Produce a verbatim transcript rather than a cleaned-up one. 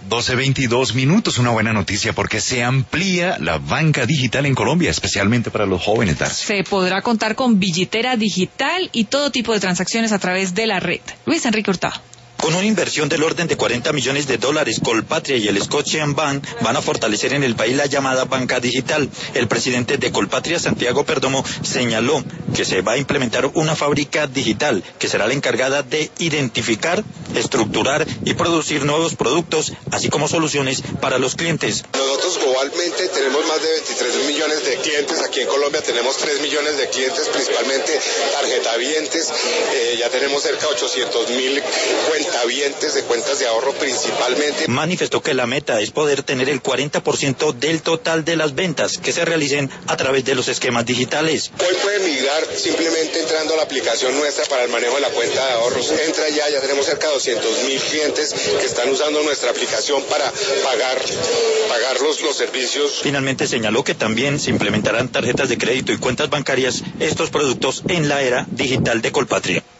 doce veintidós minutos, una buena noticia porque se amplía la banca digital en Colombia, especialmente para los jóvenes, Darcy. Se podrá contar con billetera digital y todo tipo de transacciones a través de la red. Luis Enrique Hurtado. Con una inversión del orden de cuarenta millones de dólares, Colpatria y el Scotiabank van a fortalecer en el país la llamada banca digital. El presidente de Colpatria, Santiago Perdomo, señaló que se va a implementar una fábrica digital que será la encargada de identificar, estructurar y producir nuevos productos, así como soluciones para los clientes. Nosotros globalmente tenemos más de veintitrés millones de clientes. Aquí en Colombia tenemos tres millones de clientes, principalmente tarjetavientes. Eh, ya tenemos cerca de ochocientos mil cuentas habientes de cuentas de ahorro principalmente. Manifestó que la meta es poder tener el cuarenta por ciento del total de las ventas que se realicen a través de los esquemas digitales. Hoy pueden migrar simplemente entrando a la aplicación nuestra para el manejo de la cuenta de ahorros. Entra ya, ya tenemos cerca de doscientos mil clientes que están usando nuestra aplicación para pagar, pagar los, los servicios. Finalmente señaló que también se implementarán tarjetas de crédito y cuentas bancarias, estos productos en la era digital de Colpatria.